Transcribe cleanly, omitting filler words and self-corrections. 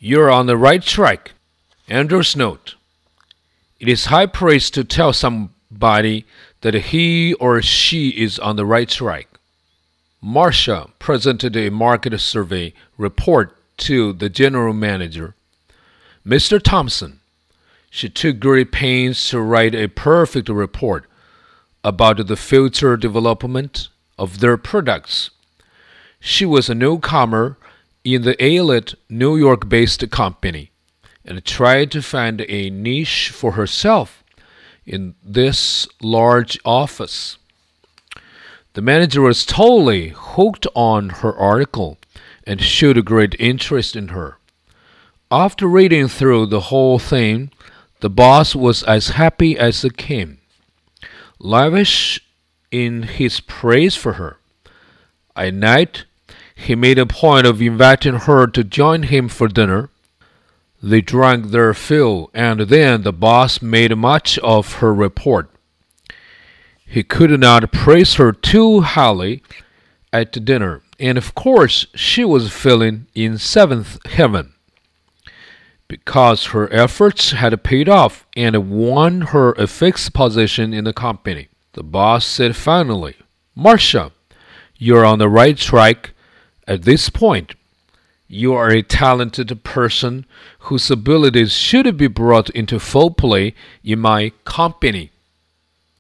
You're on the right track. Ender's note. It is high praise to tell somebody that he or she is on the right track. Marcia presented a market survey report to the general manager, Mr. Thompson. She took great pains to write a perfect report about the future development of their products. She was a newcomer in the elite New York-based company and tried to find a niche for herself in this large office. The manager was totally hooked on her article and showed great interest in her. After reading through the whole thing, the boss was as happy as a king, lavish in his praise for her. At night, he made a point of inviting her to join him for dinner. They drank their fill, and then the boss made much of her report. He could not praise her too highly at dinner, and of course she was feeling in seventh heaven, because her efforts had paid off and won her a fixed position in the company. The boss said finally, "Marcia, you're on the right track at this point. You are a talented person whose abilities should be brought into full play in my company."